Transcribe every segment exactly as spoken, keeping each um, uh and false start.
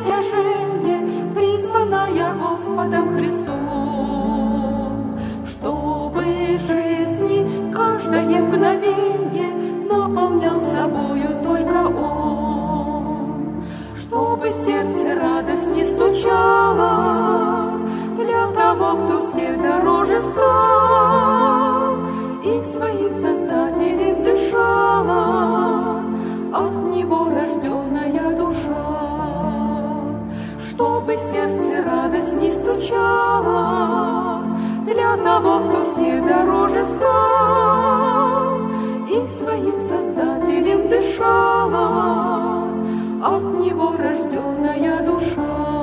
притяжение, призванная Господом Христом, чтобы жизни каждое мгновение наполнял собою только Он, чтобы сердце радость не стучало для того, кто всех дороже стал, и своим Создателем дышала от Него рожденная душа, чтобы сердце радость не стучала для того, кто всех дороже стал, и своим Создателем дышала от Него рожденная душа.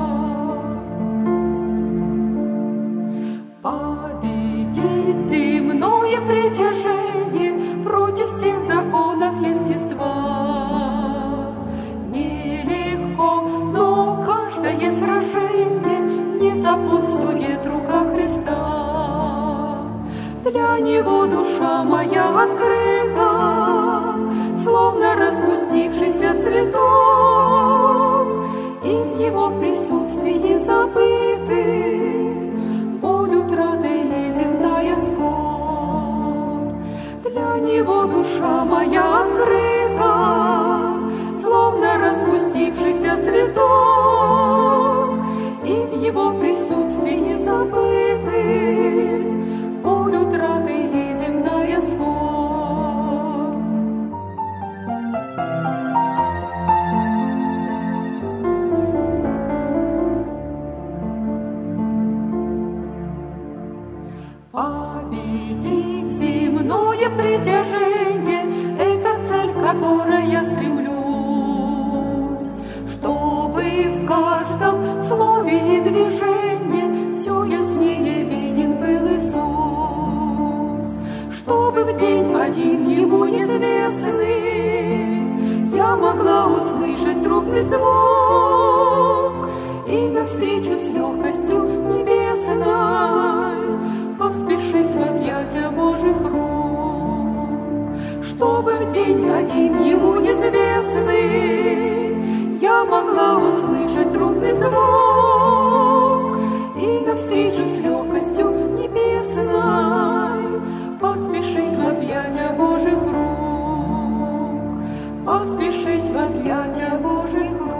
Победить земное притяжение против всех законов естества нелегко, но каждое сражение не сопутствует рука Христа. Для Него душа моя открыта, словно распустившийся цветок, и в Его присутствии забыты боль утраты и земная скорбь. Для Него душа моя открыта, словно распустившийся цветок, и в Его присутствии забыты боль утраты и земная скорбь. Победить земное притяжение — это цель, к которой я стремлюсь, чтобы в каждом слове и движении все яснее виден был Иисус, чтобы в день один Ему известный я могла услышать трубный звук и навстречу с легкостью небесной поспешить в объятия Божьих рук, чтобы в день один Ему известный я могла услышать трубный звук и навстречу с легкостью небесной поспешить в объятия Божьих рук, поспешить в объятия Божьих рук.